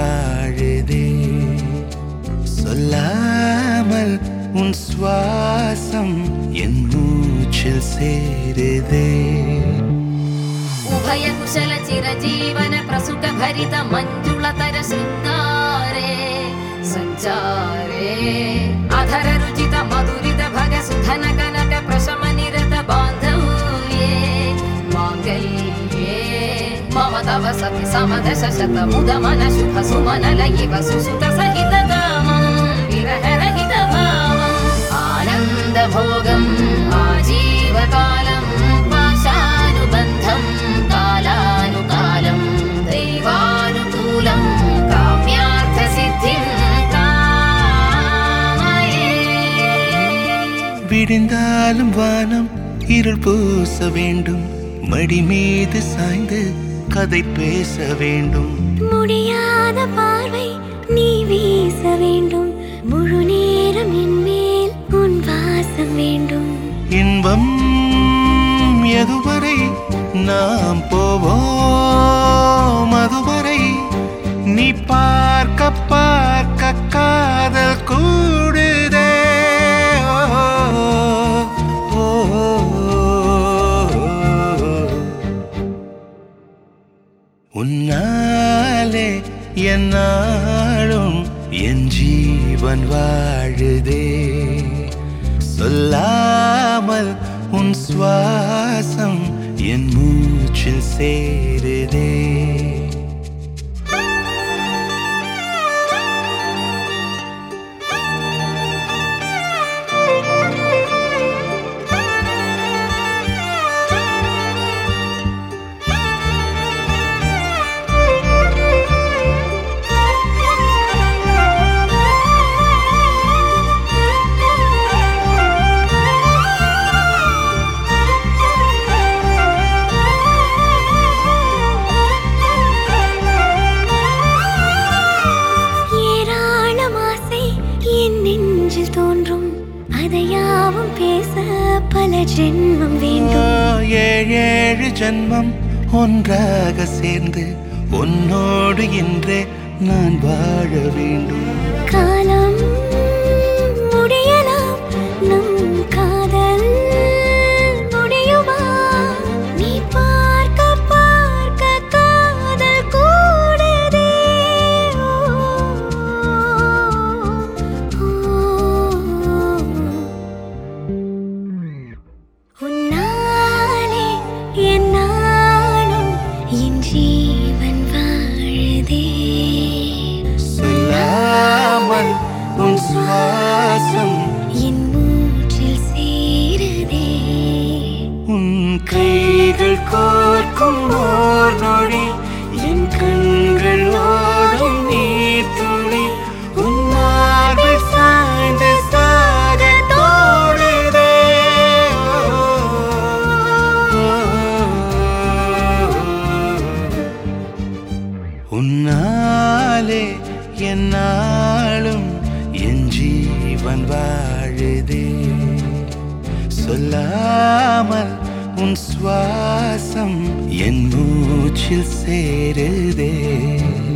வாழுதே. சொல்லாமல் உன் சுவாசம் என் மூச்சில் சேருதே. उभय कुशल चिरजीवन प्रसुख भरित मंजुलतर शृंगारे संचारे अधर रुचित मधुरित भग सुधन कनक प्रशम निरत बांधव्ये मांगल्ये मम तव सति समदश शत मुद मन शुभ सुमन लयिव सुसुत सहित कामं विरह रहित भावं आनंद भोगं आजीवकालं पाशानुबन्धं कालानुकालं दैवानुकूलं काम्यार्थ सिद्धिं कामये. விடிந்தாலும் வானம் இருள் பூச வேண்டும், மடி மீது சாய்ந்து கதை பேச வேண்டும். முடியாத பார்வை நீ வீச வேண்டும், முழு நேரம் என் மேல் உன் வாசம் வேண்டும். இன்பம் எதுவரை நாம் போவோம், அதுவரை நீ பார்க்க பார்க்க காதல் கூடுதே. உன்னாலே என்னாலும் என் ஜீவன் வாழுதே. சொல்லாமல் உன் சுவாசம் என் மூச்சில் சேருதே. நெஞ்சில் தோன்றும் அதையாவும் பேச பல ஜென்மம் வேண்டும். ஏழு ஜென்மம் ஒன்றாக சேர்ந்து உன்னோடு இன்றே நான் வாழ வேண்டும். காலம் முடியலாம், நம் காதல் முடியுமா? நீ பார்க்க பார்க்க காதல் கூடுதே. உன்னாலே என்னாலும் என் ஜீவன் வாழுதே. சொல்லாமல் உன் சுவாசம் என் மூச்சில் சேருதே. உன் கைகள் கோர்க்கும் ஓர் நொடி என் கண்கள் ஓடும் நீர் துளி உன் மார்பில் சாய்ந்து சாக தோடுதே. உன்னாலே என்னாலும் என் ஜீவன் வாழுதே. சொல்லாமல் உன் சுவாசம் என் மூச்சில் சேருதே.